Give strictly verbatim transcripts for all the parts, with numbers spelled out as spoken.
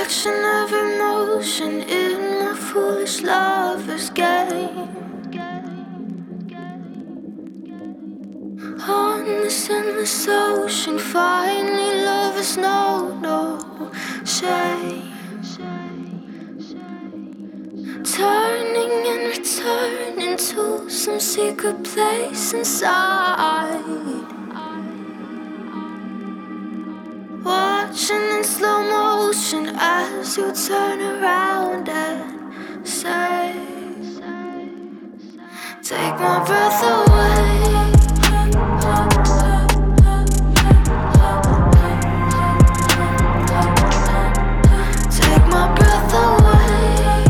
Watching every motion in my foolish lover's game. On this endless ocean, finally lovers know no shame. Turning and returning to some secret place inside. Watching in slow motion as you turn around and say, take my breath away. Take my breath away.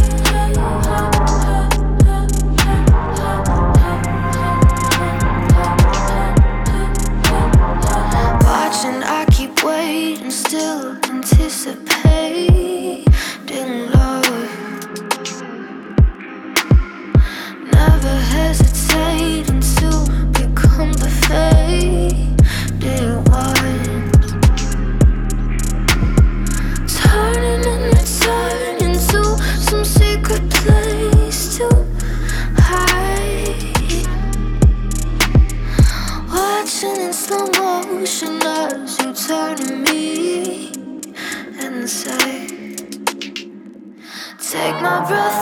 Watching, I keep waiting, still anticipating love. Never hesitating to become the faded one. Turning and returning to some secret place to hide. Watching in slow motion as you turn to me and say, take my breath